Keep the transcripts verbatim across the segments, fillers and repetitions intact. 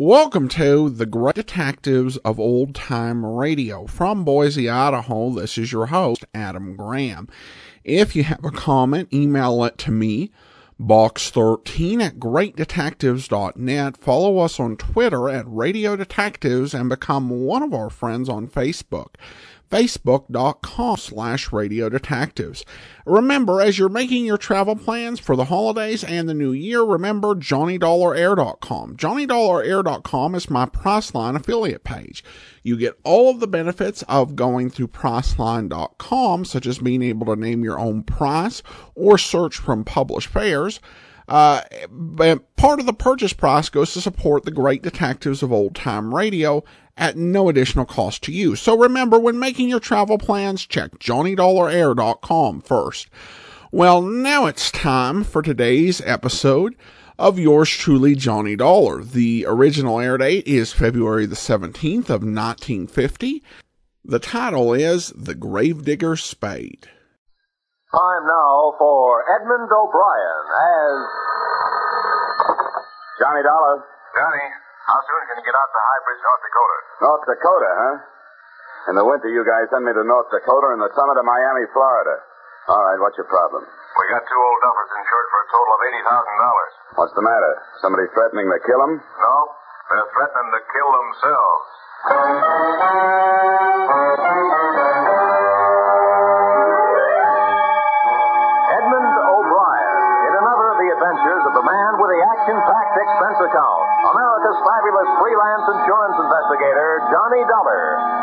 Welcome to the Great Detectives of Old Time Radio. From Boise, Idaho, this is your host, Adam Graham. If you have a comment, email it to me, box thirteen at great detectives dot net. Follow us on Twitter at Radio Detectives and become one of our friends on Facebook. Facebook.com slash Radio Detectives. Remember, as you're making your travel plans for the holidays and the new year, remember Johnny Dollar Air dot com. Johnny Dollar Air dot com is my Priceline affiliate page. You get all of the benefits of going through Priceline dot com, such as being able to name your own price or search from published fares. Uh, but part of the purchase price goes to support the Great Detectives of Old Time Radio at no additional cost to you. So remember, when making your travel plans, check Johnny Dollar Air dot com first. Well, now it's time for today's episode of yours truly, Johnny Dollar. The original air date is February the seventeenth of nineteen fifty. The title is The Gravedigger's Spade. Time now for Edmund O'Brien as Johnny Dollar. Johnny, how soon can you get out to High Bridge, North Dakota? North Dakota, huh? In the winter, you guys send me to North Dakota and the summer to Miami, Florida. All right, what's your problem? We got two old duffers insured for a total of eighty thousand dollars. What's the matter? Somebody threatening to kill them? No, they're threatening to kill themselves. Edmund O'Brien in another of the adventures of the man with the action-packed expense account, America's fabulous freelance insurance investigator, Johnny Dollar.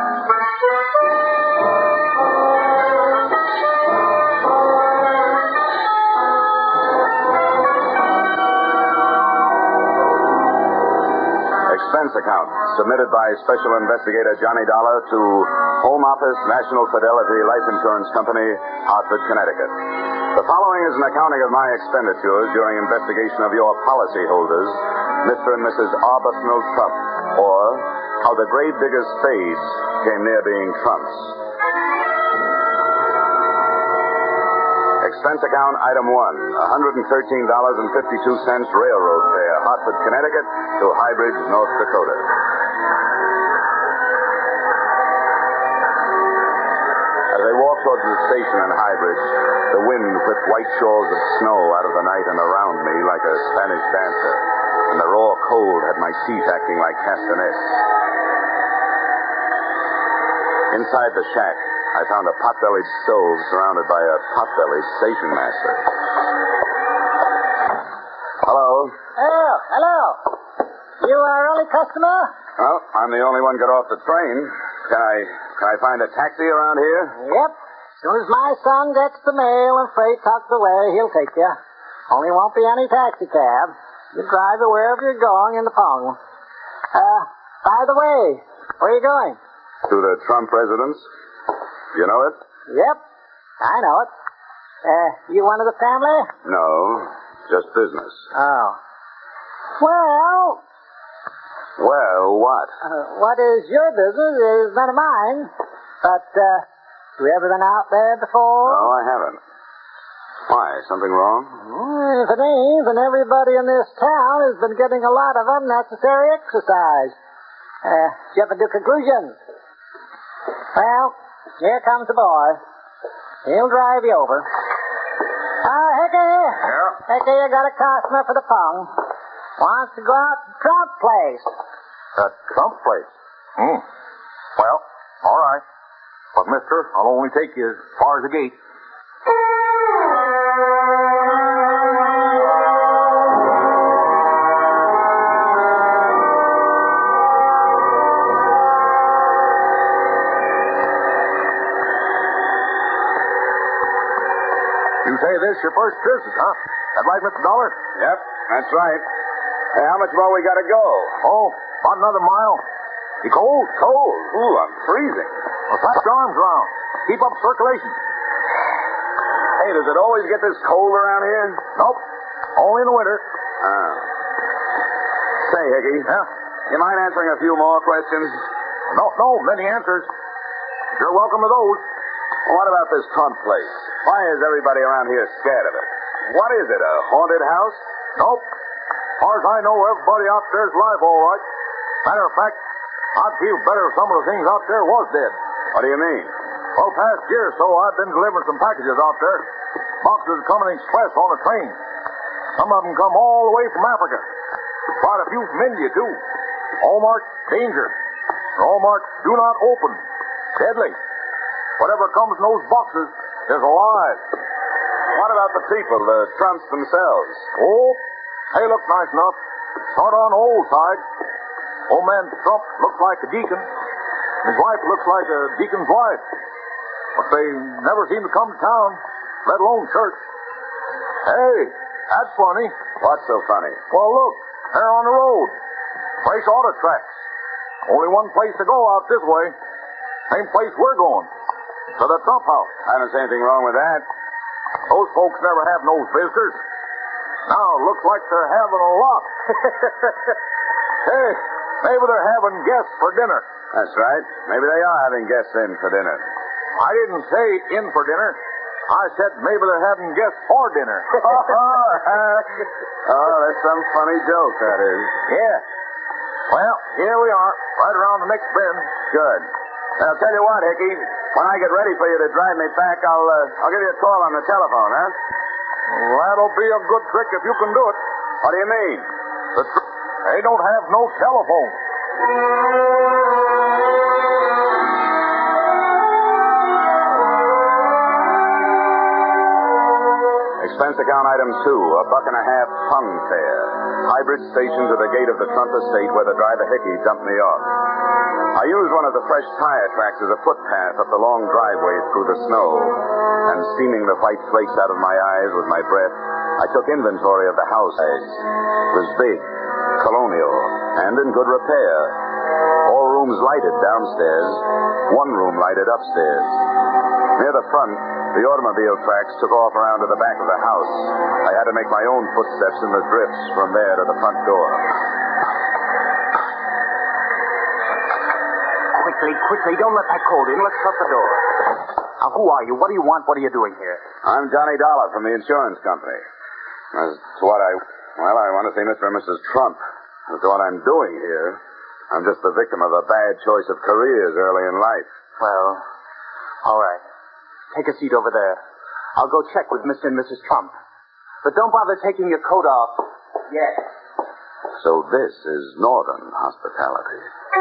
Expense account submitted by Special Investigator Johnny Dollar to Home Office, National Fidelity Life Insurance Company, Hartford, Connecticut. The following is an accounting of my expenditures during investigation of your policyholders, Mister and Missus Arbuthnot Trump, or how the gravedigger's spades came near being trumps. Expense account item one, one hundred thirteen dollars and fifty-two cents railroad fare, Hartford, Connecticut to High Bridge, North Dakota. As I walked towards the station in High Bridge, the wind whipped white shawls of snow out of the night and around me like a Spanish dancer, and the raw cold had my feet acting like castanets. Inside the shack, I found a pot-bellied stove surrounded by a pot-bellied station master. Hello? Oh, hello. You are an early customer? Well, I'm the only one got off the train. Can I can I find a taxi around here? Yep. As soon as my son gets the mail and freight tucked away, he'll take you. Only won't be any taxi cab. You drive it wherever you're going in the Pong. Uh, by the way, where are you going? To the Trump residence. You know it? Yep, I know it. Uh, you one of the family? No, just business. Oh. Well... Well, what? Uh, what is your business is none of mine. But, uh, you ever been out there before? No, I haven't. Why, something wrong? Mm, if it ain't, then everybody in this town has been getting a lot of unnecessary exercise. Uh, jump to conclusions. Well, here comes the boy. He'll drive you over. Ah, Hickey. Yeah? Hickey, you got a customer for the Pong. Wants to go out to Trump place. That Trump place? Hmm. Well, all right. But, mister, I'll only take you as far as the gate. You say this your first visit, huh? That right, Mister Dollar? Yep, that's right. Hey, how much more we got to go? Oh, about another mile. You cold? Cold. Ooh, I'm freezing. Well, slap your arms around. Keep up circulation. Hey, does it always get this cold around here? Nope. Only in the winter. Oh. Say, Hickey. Yeah? You mind answering a few more questions? No, no, many answers. You're welcome to those. Well, what about this Trump place? Why is everybody around here scared of it? What is it, a haunted house? Nope. As far as I know, everybody out there's alive all right. Matter of fact, I'd feel better if some of the things out there was dead. What do you mean? Well, past year or so, I've been delivering some packages out there. Boxes coming express on a train. Some of them come all the way from Africa. Quite a few from India, too. All marked danger. All marked do not open. Deadly. Whatever comes in those boxes is alive. What about the people, the Trumps themselves? Oh, they look nice enough. Not on the old side. Old man Trump looks like a deacon. His wife looks like a deacon's wife. But they never seem to come to town, let alone church. Hey, that's funny. What's so funny? Well, look, they're on the road. Fresh auto tracks. Only one place to go out this way. Same place we're going. To the Trump house. I don't see anything wrong with that. Those folks never have no visitors. Now, looks like they're having a lot. Hey, maybe they're having guests for dinner. That's right. Maybe they are having guests in for dinner. I didn't say in for dinner. I said maybe they're having guests for dinner. Oh, that's some funny joke, that is. Yeah. Well, here we are, right around the next bend. Good. Now, I'll tell you what, Hickey. When I get ready for you to drive me back, I'll uh, I'll give you a call on the telephone, huh? Well, that'll be a good trick if you can do it. What do you mean? The tr- they don't have no telephone. Expense account item two, a buck and a half tongue fare. Hybrid station to the gate of the Trump estate where the driver Hickey dumped me off. I used one of the fresh tire tracks as a footpath up the long driveway through the snow, and steaming the white flakes out of my eyes with my breath, I took inventory of the house. It was big, colonial, and in good repair. All rooms lighted downstairs, one room lighted upstairs. Near the front, the automobile tracks took off around to the back of the house. I had to make my own footsteps in the drifts from there to the front door. Quickly, quickly, don't let that cold in. Let's shut the door. Now, who are you? What do you want? What are you doing here? I'm Johnny Dollar from the insurance company. As to what I... Well, I want to see Mister and Missus Trump. As to what I'm doing here, I'm just the victim of a bad choice of careers early in life. Well, all right. Take a seat over there. I'll go check with Mister and Missus Trump. But don't bother taking your coat off yet. So this is Northern hospitality.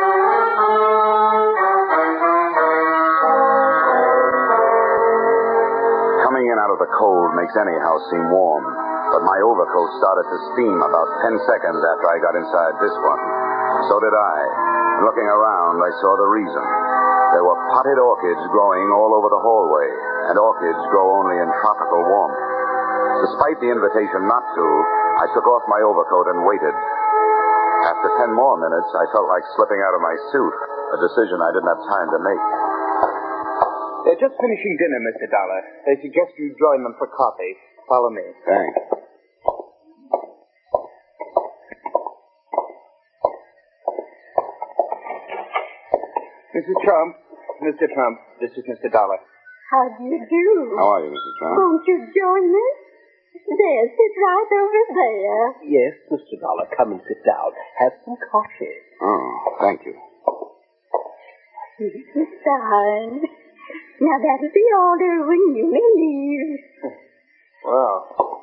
Coming in out of the cold makes any house seem warm, but my overcoat started to steam about ten seconds after I got inside this one. So did I. And looking around, I saw the reason. There were potted orchids growing all over the hallway, and orchids grow only in tropical warmth. Despite the invitation not to, I took off my overcoat and waited. After ten more minutes, I felt like slipping out of my suit, a decision I didn't have time to make. They're just finishing dinner, Mister Dollar. They suggest you join them for coffee. Follow me. Thanks. Missus Trump, Mister Trump, this is Mister Dollar. How do you do? How are you, Missus Trump? Won't you join us? There, sit right over there. Yes, Mister Dollar, come and sit down. Have some coffee. Oh, thank you. Missus Stein. Now that'll be order when you may leave. Well.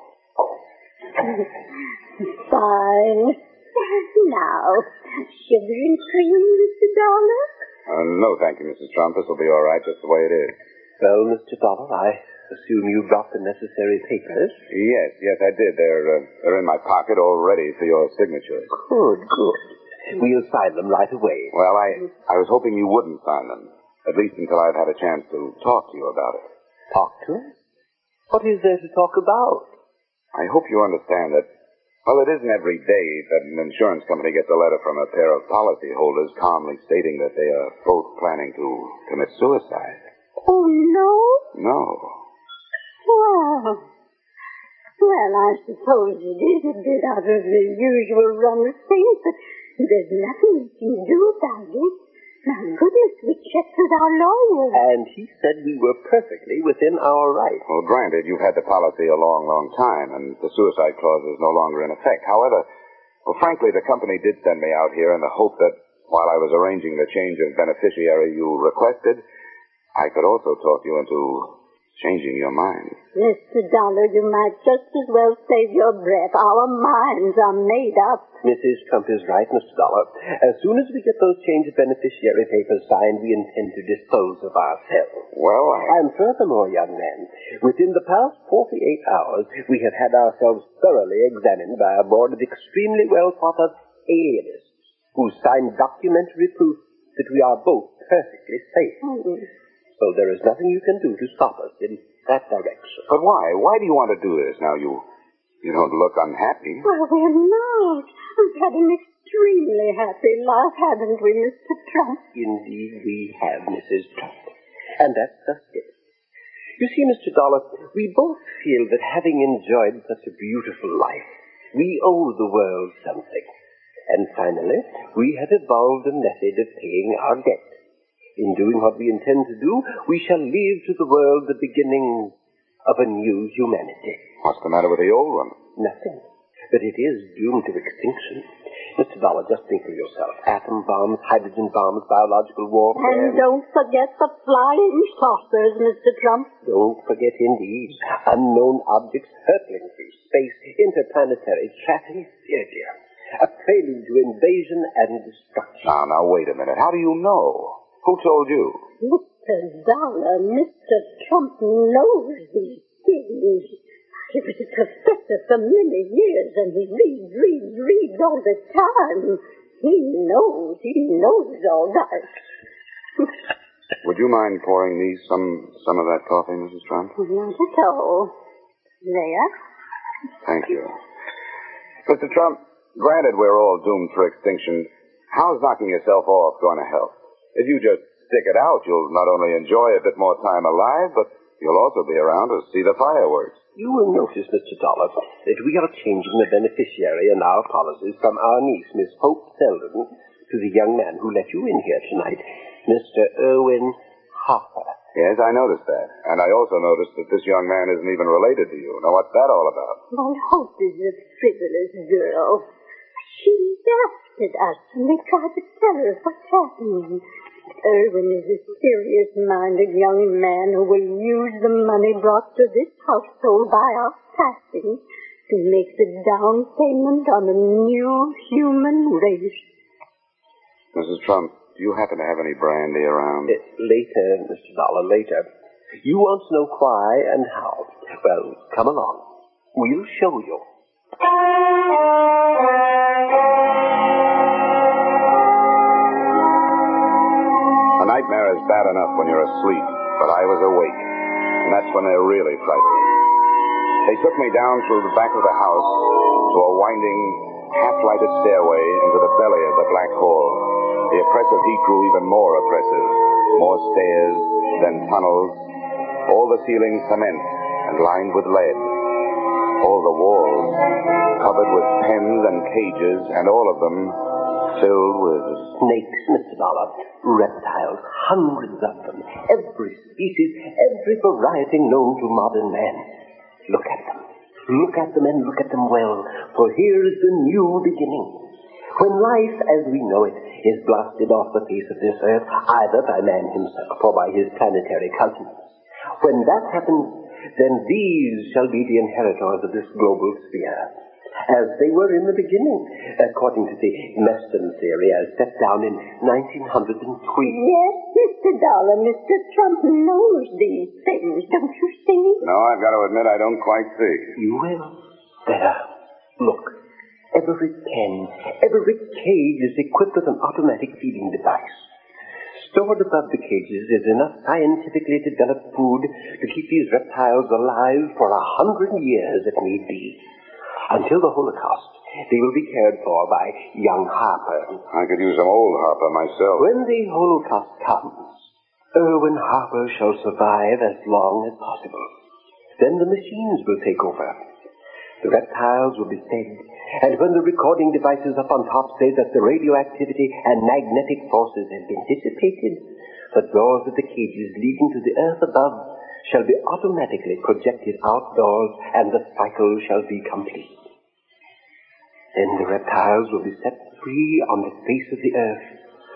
Fine. Now, sugar and cream, Mister Dollar? Uh, no, thank you, Missus Trump. This will be all right, just the way it is. Well, Mister Dollar, I assume you brought the necessary papers? Yes, yes, I did. They're, uh, they're in my pocket all ready for your signature. Good, good. We'll sign them right away. Well, I, I was hoping you wouldn't sign them, at least until I've had a chance to talk to you about it. Talk to us? What is there to talk about? I hope you understand that, well, it isn't every day that an insurance company gets a letter from a pair of policyholders calmly stating that they are both planning to commit suicide. Oh, no? No. Well, well, I suppose it is a bit out of the usual run of things, but there's nothing we can do about it. My goodness, we checked with our lawyer. And he said we were perfectly within our rights. Well, granted, you've had the policy a long, long time, and the suicide clause is no longer in effect. However, well, frankly, the company did send me out here in the hope that, while I was arranging the change of beneficiary you requested, I could also talk you into changing your mind. Mister Dollar, you might just as well save your breath. Our minds are made up. Missus Trump is right, Mister Dollar. As soon as we get those change of beneficiary papers signed, we intend to dispose of ourselves. Well, I... And furthermore, young man, within the past forty-eight hours, we have had ourselves thoroughly examined by a board of extremely well-thought-of alienists who signed documentary proof that we are both perfectly safe. Mm-hmm. So there is nothing you can do to stop us in that direction. But why? Why do you want to do this? Now, you you don't look unhappy. Well, we're not. We've had an extremely happy life, haven't we, Mister Trump? Indeed, we have, Missus Trump. And that's just it. You see, Mister Dollar, we both feel that having enjoyed such a beautiful life, we owe the world something. And finally, we have evolved a method of paying our debt. In doing what we intend to do, we shall leave to the world the beginning of a new humanity. What's the matter with the old one? Nothing. But it is doomed to extinction. Mister Dollar, just think of yourself. Atom bombs, hydrogen bombs, biological warfare. And don't forget the flying saucers, Mister Trump. Don't forget, indeed. Unknown objects hurtling through space, interplanetary traffic. Dear, dear. A prelude to invasion and destruction. Now, now, wait a minute. How do you know? Who told you? Mister Dollar, Mister Trump knows these things. He was a professor for many years, and he reads, reads, reads all the time. He knows, he knows all that. Would you mind pouring me some some of that coffee, Missus Trump? Not at all. There. Thank you. Mister Trump, granted we're all doomed for extinction, how's knocking yourself off going to help? If you just stick it out, you'll not only enjoy a bit more time alive, but you'll also be around to see the fireworks. You will notice, Mister Dollar, that we are changing the beneficiary in our policies from our niece, Miss Hope Selden, to the young man who let you in here tonight, Mister Irwin Harper. Yes, I noticed that. And I also noticed that this young man isn't even related to you. Now, what's that all about? My Hope is a frivolous girl. She laughed at us when we tried to tell her what's happening. Irwin is a serious-minded young man who will use the money brought to this household by our passing to make the down payment on a new human race. Missus Trump, do you happen to have any brandy around? Uh, later, Mister Dollar, later. You want to know why and how. Well, come along. We'll show you. A nightmare is bad enough when you're asleep, but I was awake, and that's when they're really frightening. They took me down through the back of the house to a winding, half-lighted stairway into the belly of the black hole. The oppressive heat grew even more oppressive. More stairs, then tunnels. All the ceilings cement and lined with lead. All the walls covered with pens and cages, and all of them filled with... snakes, Mister Dollar. Reptiles, hundreds of them. Every species, every variety known to modern man. Look at them. Look at them and look at them well, for here is the new beginning. When life, as we know it, is blasted off the face of this earth, either by man himself or by his planetary cousins. When that happens, then these shall be the inheritors of this global sphere, as they were in the beginning, according to the Meston theory as set down in nineteen oh three. Yes, Mister Dollar, Mister Trump knows these things, don't you see? No, I've got to admit I don't quite see. You will. There. Look. Every pen, every cage is equipped with an automatic feeding device. Stored above the cages is enough scientifically developed food to keep these reptiles alive for a hundred years if need be. Until the Holocaust, they will be cared for by young Harper. I could use some old Harper myself. When the Holocaust comes, Irwin Harper shall survive as long as possible. Then the machines will take over. The reptiles will be fed, and when the recording devices up on top say that the radioactivity and magnetic forces have been dissipated, the doors of the cages leading to the earth above shall be automatically projected outdoors, and the cycle shall be complete. Then the reptiles will be set free on the face of the earth,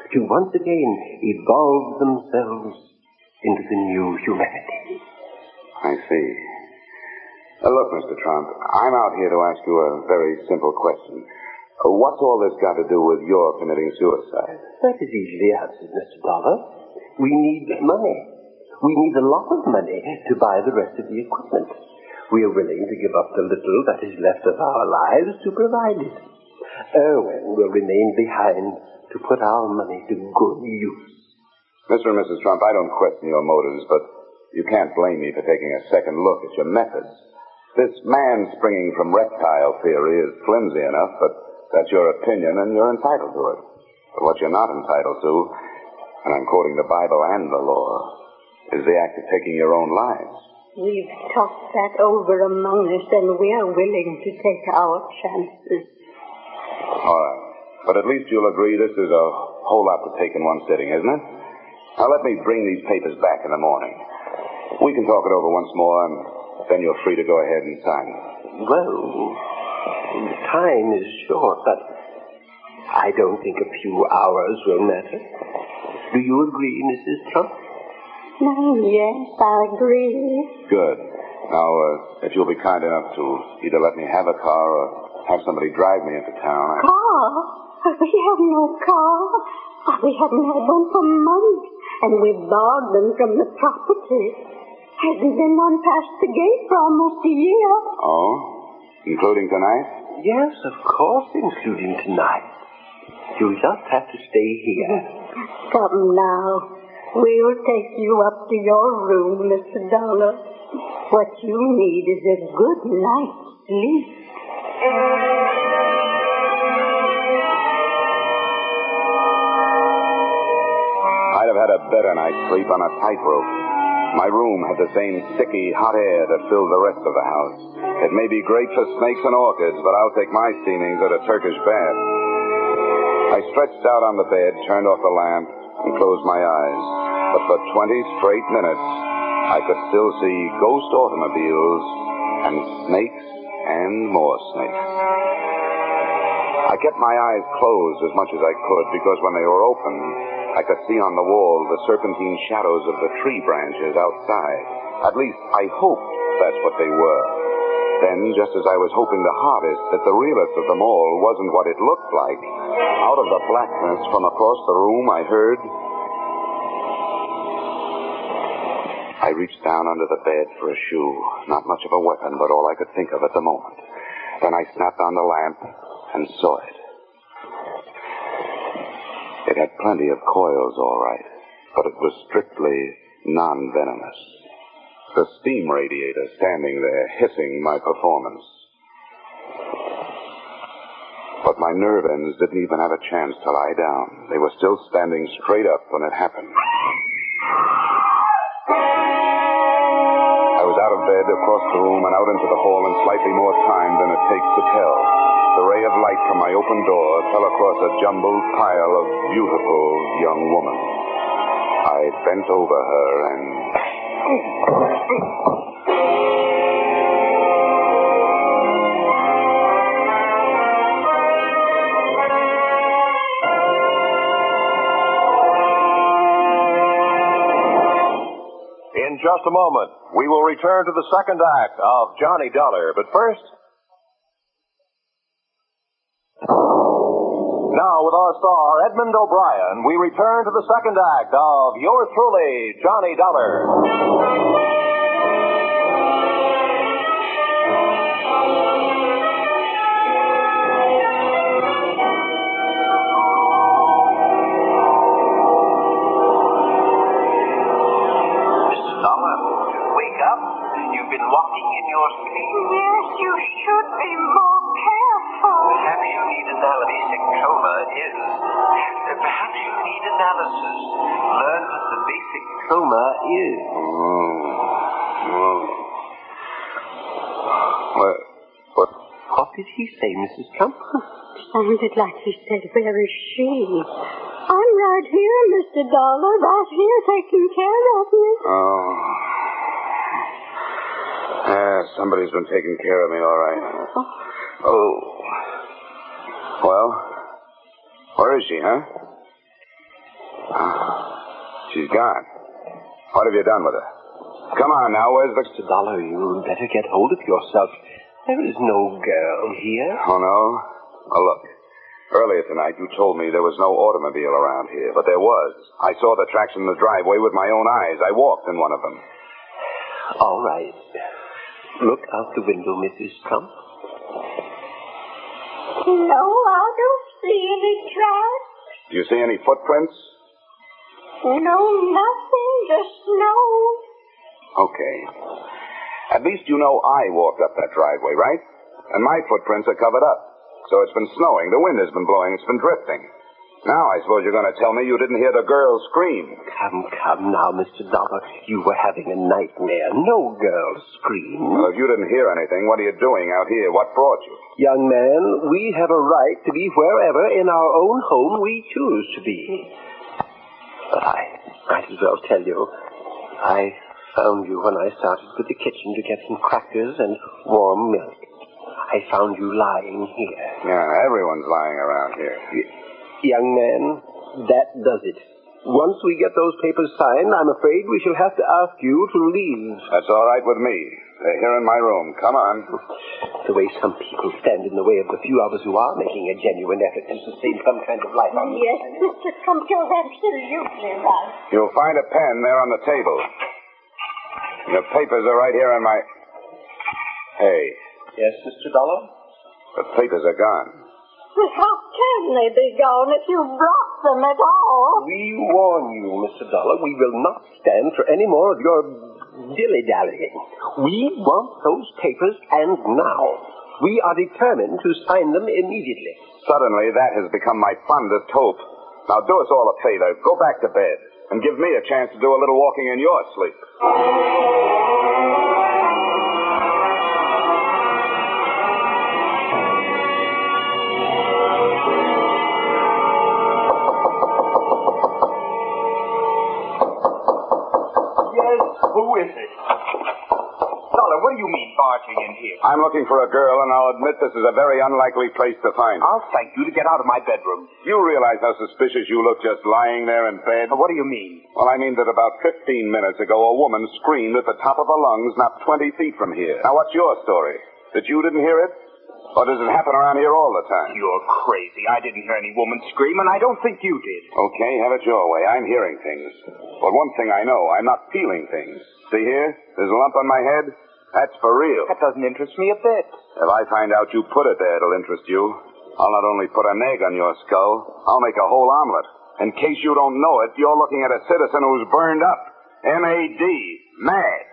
to once again evolve themselves into the new humanity. I see. Uh, look, Mister Trump, I'm out here to ask you a very simple question. Uh, what's all this got to do with your committing suicide? That is easily answered, Mister Dollar. We need money. We need a lot of money to buy the rest of the equipment. We are willing to give up the little that is left of our lives to provide it. Erwin will remain behind to put our money to good use. Mister and Missus Trump, I don't question your motives, but you can't blame me for taking a second look at your methods. This man springing from reptile theory is flimsy enough, but that's your opinion and you're entitled to it. But what you're not entitled to, and I'm quoting the Bible and the law, is the act of taking your own lives. We've talked that over among us, and we are willing to take our chances. All right. But at least you'll agree this is a whole lot to take in one sitting, isn't it? Now let me bring these papers back in the morning. We can talk it over once more, and then you're free to go ahead and sign them. Well, the time is short, but I don't think a few hours will matter. Do you agree, Missus Trump? Oh, yes, I agree. Good. Now, uh, if you'll be kind enough to either let me have a car or have somebody drive me into town. I... Car? We have no car. We haven't had one for months, and we borrowed them from the property. Hasn't been one past the gate for almost a year. Oh? Including tonight? Yes, of course, including tonight. You'll just have to stay here. Come now. We'll take you up to your room, Mister Dollar. What you need is a good night's sleep. I'd have had a better night's sleep on a tightrope. My room had the same sticky, hot air that filled the rest of the house. It may be great for snakes and orchids, but I'll take my steamings at a Turkish bath. I stretched out on the bed, turned off the lamp, and closed my eyes. But for twenty straight minutes, I could still see ghost automobiles and snakes and more snakes. I kept my eyes closed as much as I could because when they were open, I could see on the wall the serpentine shadows of the tree branches outside. At least, I hoped that's what they were. Then, just as I was hoping the hardest that the realest of them all wasn't what it looked like, out of the blackness from across the room I heard... I reached down under the bed for a shoe. Not much of a weapon, but all I could think of at the moment. Then I snapped on the lamp and saw it. It had plenty of coils, all right, but it was strictly non-venomous. The steam radiator standing there hissing my performance. But my nerve ends didn't even have a chance to lie down. They were still standing straight up when it happened. I was out of bed, across the room, and out into the hall in slightly more time than it takes to tell. The ray of light from my open door fell across a jumbled pile of beautiful young woman. I bent over her and... In just a moment, we will return to the second act of Johnny Dollar. But first... Now, with our star, Edmund O'Brien, we return to the second act of yours truly, Johnny Dollar. Walking in your sleep. Yes, you should be more careful. Perhaps you need an basic coma is. Perhaps you need analysis. Learn what the basic coma is. Oh. Oh. What? What? What did he say, Missus Trump? It sounded like he said, where is she? I'm right here, Mister Dollar, right here taking care of me. Oh. Yeah, somebody's been taking care of me, all right. Oh. Oh. Well, where is she, huh? Oh, she's gone. What have you done with her? Come on now, where's the... Mister Dollar, you'd better get hold of yourself. There is no girl here. Oh, no? Well, look. Earlier tonight, you told me there was no automobile around here, but there was. I saw the tracks in the driveway with my own eyes. I walked in one of them. All right. Look out the window, Missus Trump. No, I don't see any tracks. Do you see any footprints? No, nothing. Just snow. Okay. At least you know I walked up that driveway, right? And my footprints are covered up. So it's been snowing. The wind has been blowing. It's been drifting. Now I suppose you're going to tell me you didn't hear the girl scream. Come, come now, Mister Dollar. You were having a nightmare. No girl scream. Well, if you didn't hear anything, what are you doing out here? What brought you? Young man, we have a right to be wherever in our own home we choose to be. But I might as well tell you, I found you when I started for the kitchen to get some crackers and warm milk. I found you lying here. Yeah, everyone's lying around here. Y- young man, that does it. Once we get those papers signed, I'm afraid we shall have to ask you to leave. That's all right with me. They're here in my room. Come on. The way some people stand in the way of the few of us who are making a genuine effort to sustain some kind of life on Yes, Mister Trump, you're absolutely right. You'll find a pen there on the table. The papers are right here in my... Hey. Yes, Mister Dollar? The papers are gone. But how can they be gone if you brought them at all? We warn you, Mister Dollar, we will not stand for any more of your dilly-dallying. We want those papers, and now. We are determined to sign them immediately. Suddenly, that has become my fondest hope. Now, do us all a favor. Go back to bed, and give me a chance to do a little walking in your sleep. Who is it? Dollar, what do you mean, barging in here? I'm looking for a girl, and I'll admit this is a very unlikely place to find her. I'll thank you to get out of my bedroom. You realize how suspicious you look just lying there in bed? What do you mean? Well, I mean that about fifteen minutes ago, a woman screamed at the top of her lungs not twenty feet from here. Now, what's your story? That you didn't hear it? Or does it happen around here all the time? You're crazy. I didn't hear any woman scream, and I don't think you did. Okay, have it your way. I'm hearing things. But one thing I know, I'm not feeling things. See here? There's a lump on my head? That's for real. That doesn't interest me a bit. If I find out you put it there, it'll interest you. I'll not only put an egg on your skull, I'll make a whole omelet. In case you don't know it, you're looking at a citizen who's burned up. M A D. Mad.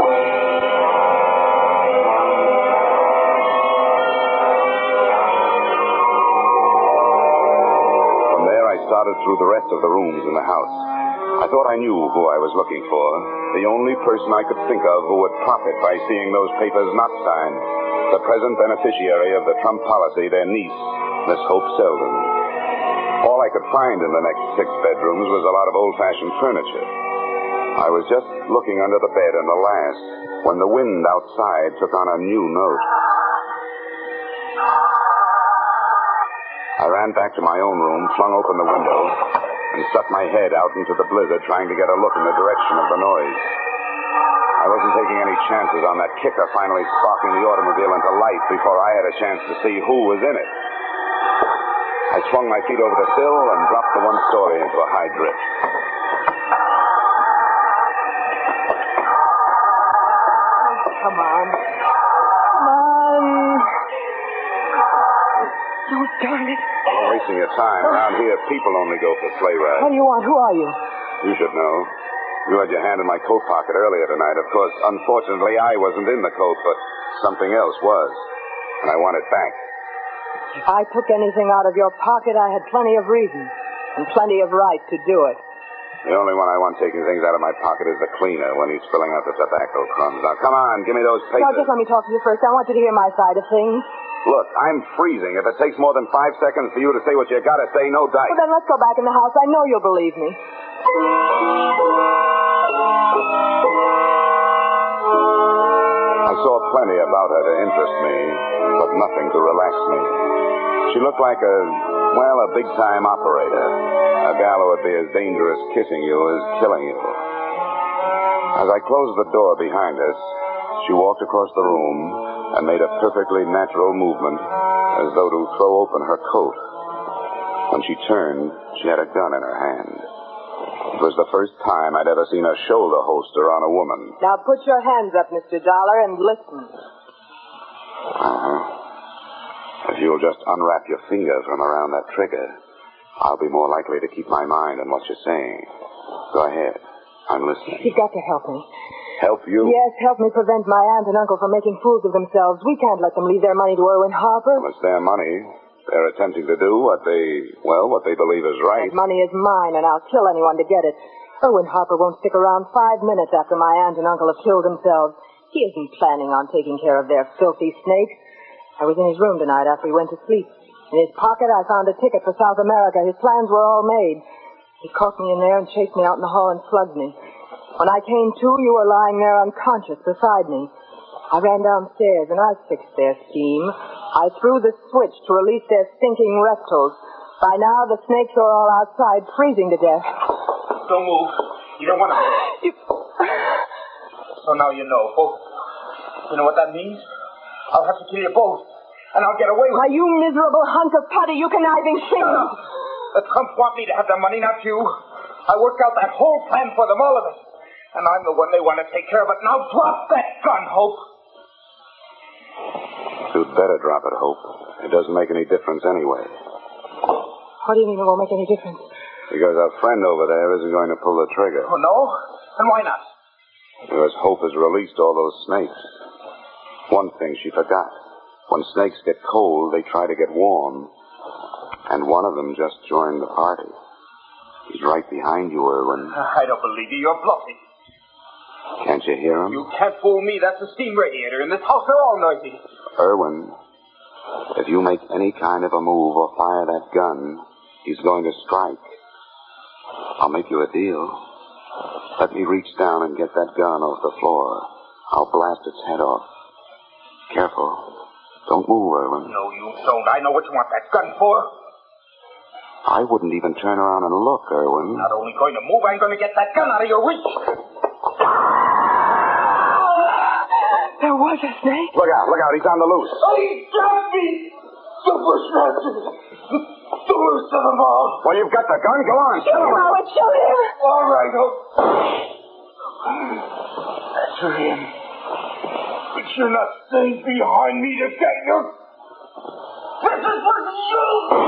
Started through the rest of the rooms in the house. I thought I knew who I was looking for. The only person I could think of who would profit by seeing those papers not signed. The present beneficiary of the Trump policy, their niece, Miss Hope Selden. All I could find in the next six bedrooms was a lot of old-fashioned furniture. I was just looking under the bed in the last when the wind outside took on a new note. I ran back to my own room, flung open the window, and stuck my head out into the blizzard, trying to get a look in the direction of the noise. I wasn't taking any chances on that kicker finally sparking the automobile into life before I had a chance to see who was in it. I swung my feet over the sill and dropped the one story into a high drift. Come on. Come on. Oh, darn it. You're wasting your time. Around here, people only go for sleigh rides. What do you want? Who are you? You should know. You had your hand in my coat pocket earlier tonight. Of course, unfortunately, I wasn't in the coat, but something else was. And I want it back. If I took anything out of your pocket, I had plenty of reason and plenty of right to do it. The only one I want taking things out of my pocket is the cleaner when he's filling out the tobacco crumbs. Now, come on, give me those papers. No, just let me talk to you first. I want you to hear my side of things. Look, I'm freezing. If it takes more than five seconds for you to say what you gotta say, no dice. Well, then let's go back in the house. I know you'll believe me. I I saw plenty about her to interest me, but nothing to relax me. She looked like a, well, a big-time operator. A gal who would be as dangerous kissing you as killing you. As I closed the door behind us, she walked across the room and made a perfectly natural movement as though to throw open her coat. When she turned, she had a gun in her hand. It was the first time I'd ever seen a shoulder holster on a woman. Now put your hands up, Mister Dollar, and listen. Uh-huh. If you'll just unwrap your finger from around that trigger, I'll be more likely to keep my mind on what you're saying. Go ahead. I'm listening. You've got to help me. Help you? Yes, help me prevent my aunt and uncle from making fools of themselves. We can't let them leave their money to Erwin Harper. Well, it's their money. They're attempting to do what they, well, what they believe is right. That money is mine, and I'll kill anyone to get it. Erwin Harper won't stick around five minutes after my aunt and uncle have killed themselves. He isn't planning on taking care of their filthy snakes. I was in his room tonight after he went to sleep. In his pocket, I found a ticket for South America. His plans were all made. He caught me in there and chased me out in the hall and slugged me. When I came to, you were lying there unconscious beside me. I ran downstairs, and I fixed their scheme. I threw the switch to release their stinking reptiles. By now, the snakes are all outside, freezing to death. Don't move. You don't want to move. You... So now you know, both. You know what that means? I'll have to kill you both, and I'll get away with Why, it. you miserable hunk of putty, you conniving thing. Uh, the Trumps want me to have the money, not you. I worked out that whole plan for them, all of it. And I'm the one they want to take care of it. Now drop that gun, Hope. You'd better drop it, Hope. It doesn't make any difference anyway. What do you mean it won't make any difference? Because our friend over there isn't going to pull the trigger. Oh, no? And why not? Because Hope has released all those snakes. One thing she forgot. When snakes get cold, they try to get warm. And one of them just joined the party. He's right behind you, Erwin. I don't believe you. You're bluffing. Can't you hear him? You can't fool me. That's a steam radiator. In this house, they're all noisy. Erwin, if you make any kind of a move or fire that gun, he's going to strike. I'll make you a deal. Let me reach down and get that gun off the floor. I'll blast its head off. Careful. Don't move, Erwin. No, you don't. I know what you want that gun for. I wouldn't even turn around and look, Erwin. Not only going to move, I'm going to get that gun out of your reach. There was a snake. Look out, look out. He's on the loose. Oh, he got me. The bushmasters. The worst of them all. Well, you've got the gun. Go on. Shoot him, Howard. Shoot him. All right, Hope. That's for him. But you're not staying behind me to get you. This is for you.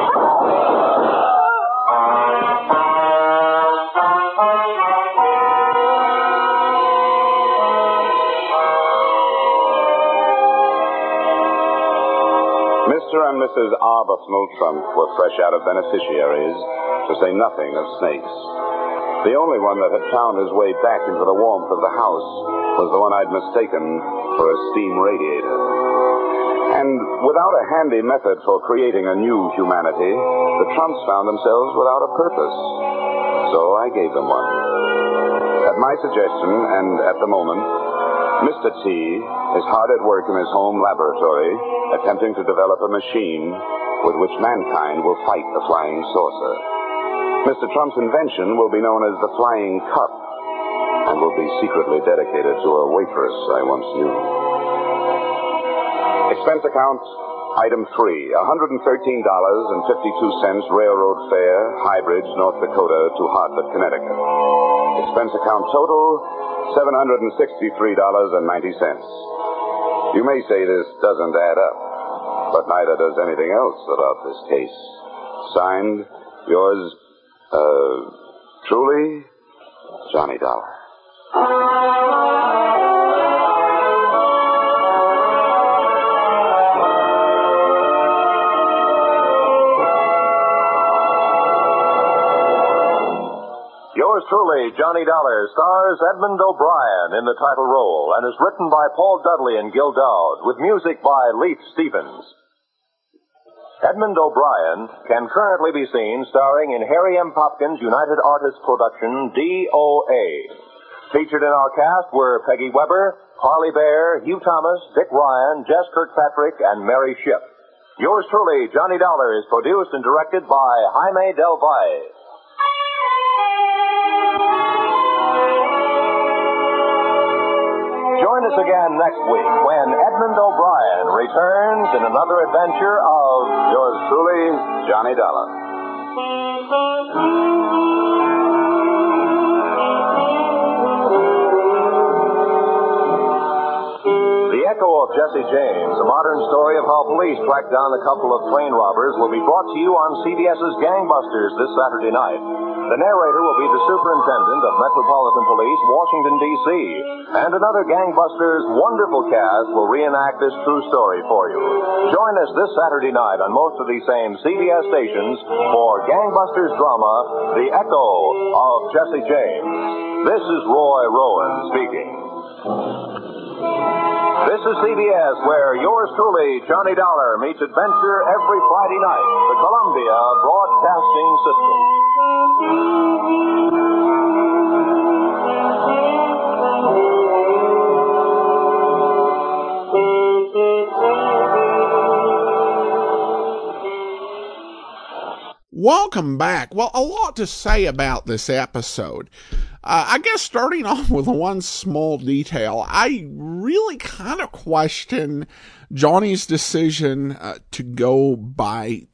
Mister and Missus Arbuthnot Trump were fresh out of beneficiaries, to say nothing of snakes. The only one that had found his way back into the warmth of the house was the one I'd mistaken for a steam radiator. And without a handy method for creating a new humanity, the Trumps found themselves without a purpose. So I gave them one. At my suggestion, and at the moment, Mister T is hard at work in his home laboratory, attempting to develop a machine with which mankind will fight the flying saucer. Mister Trump's invention will be known as the Flying Cup, and will be secretly dedicated to a waitress I once knew. Expense account, item three, one hundred thirteen dollars and fifty-two cents railroad fare, High Bridge, North Dakota to Hartford, Connecticut. Expense account total, seven hundred sixty-three dollars and ninety cents. You may say this doesn't add up, but neither does anything else about this case. Signed, yours, uh, truly, Johnny Dollar. Yours truly, Johnny Dollar, stars Edmund O'Brien in the title role and is written by Paul Dudley and Gil Dowd with music by Leith Stevens. Edmund O'Brien can currently be seen starring in Harry M. Popkins' United Artists production D O A, Featured in our cast were Peggy Weber, Harley Bear, Hugh Thomas, Dick Ryan, Jess Kirkpatrick, and Mary Shipp. Yours truly, Johnny Dollar, is produced and directed by Jaime Del Valle. Join us again next week when Edmund O'Brien returns in another adventure of yours truly, Johnny Dollar. The Echo of Jesse James, a modern story of how police tracked down a couple of train robbers, will be brought to you on CBS's Gangbusters this Saturday night. The narrator will be the Superintendent of Metropolitan Police, Washington, D C, and another Gangbusters wonderful cast will reenact this true story for you. Join us this Saturday night on most of these same C B S stations for Gangbusters drama, The Echo of Jesse James. This is Roy Rowan speaking. This is C B S, where yours truly, Johnny Dollar, meets adventure every Friday night. The Columbia Broadcasting System. Welcome back. Well, a lot to say about this episode. Uh, I guess starting off with one small detail, I really kind of question Johnny's decision uh, to go by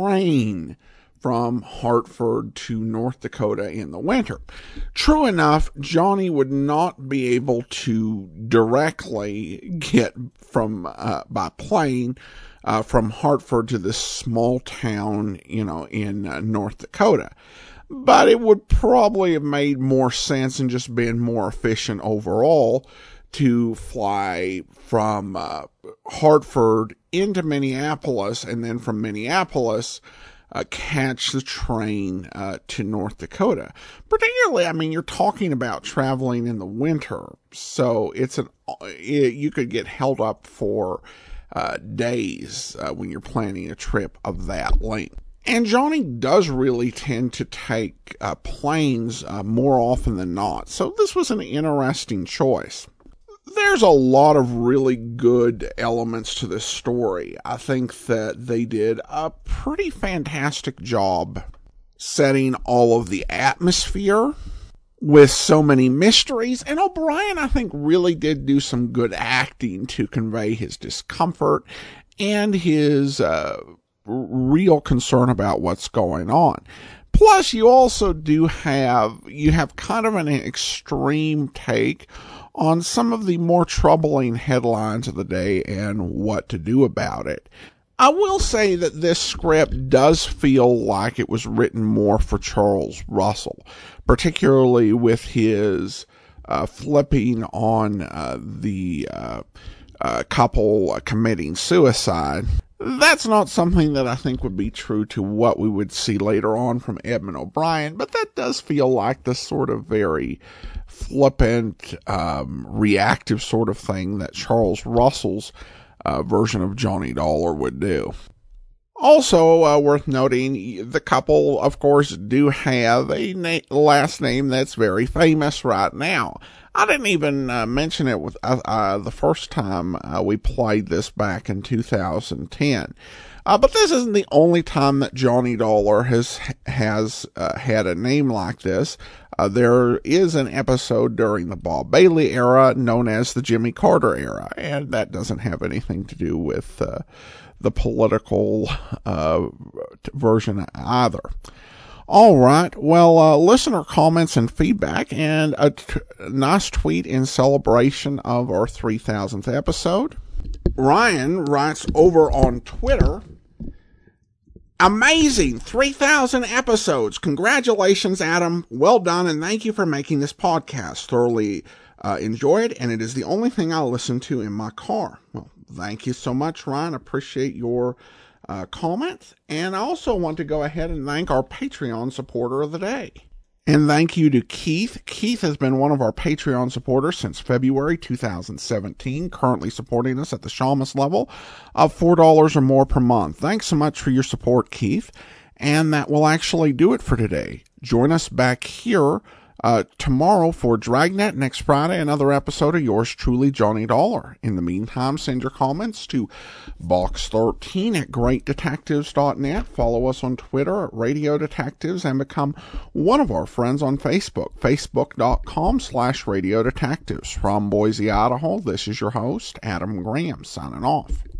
train from Hartford to North Dakota in the winter. True enough, Johnny would not be able to directly get from uh, by plane uh, from Hartford to this small town, you know, in uh, North Dakota. But it would probably have made more sense and just been more efficient overall to fly from uh, Hartford into Minneapolis, and then from Minneapolis uh, catch the train uh, to North Dakota. Particularly, I mean, you're talking about traveling in the winter, so it's an it, you could get held up for uh, days uh, when you're planning a trip of that length. And Johnny does really tend to take uh, planes uh, more often than not, so this was an interesting choice. There's a lot of really good elements to this story. I think that they did a pretty fantastic job setting all of the atmosphere with so many mysteries, and O'Brien, I think, really did do some good acting to convey his discomfort and his uh, real concern about what's going on. Plus, you also do have, you have kind of an extreme take on some of the more troubling headlines of the day and what to do about it. I will say that this script does feel like it was written more for Charles Russell, particularly with his uh, flipping on uh, the uh, uh, couple committing suicide. That's not something that I think would be true to what we would see later on from Edmund O'Brien, but that does feel like the sort of very flippant, um, reactive sort of thing that Charles Russell's uh, version of Johnny Dollar would do. Also uh, worth noting, the couple, of course, do have a na- last name that's very famous right now. I didn't even uh, mention it with uh, uh, the first time uh, we played this back in two thousand ten. Uh, but this isn't the only time that Johnny Dollar has has uh, had a name like this. Uh, there is an episode during the Bob Bailey era known as the Jimmy Carter era, and that doesn't have anything to do with uh, the political uh, version either. All right. Well, uh, listener comments and feedback, and a t- nice tweet in celebration of our three thousandth episode. Ryan writes over on Twitter, amazing, three thousand episodes. Congratulations, Adam. Well done, and thank you for making this podcast. Thoroughly uh, enjoyed, and it is the only thing I listen to in my car. Well, thank you so much, Ryan. Appreciate your uh, comments. And I also want to go ahead and thank our Patreon supporter of the day. And thank you to Keith. Keith has been one of our Patreon supporters since February two thousand seventeen, currently supporting us at the Shamus level of four dollars or more per month. Thanks so much for your support, Keith. And that will actually do it for today. Join us back here Uh, tomorrow for Dragnet, next Friday, another episode of yours truly, Johnny Dollar. In the meantime, send your comments to box thirteen at great detectives dot net. Follow us on Twitter at Radio Detectives and become one of our friends on Facebook, facebook.com slash Radio Detectives. From Boise, Idaho, this is your host, Adam Graham, signing off.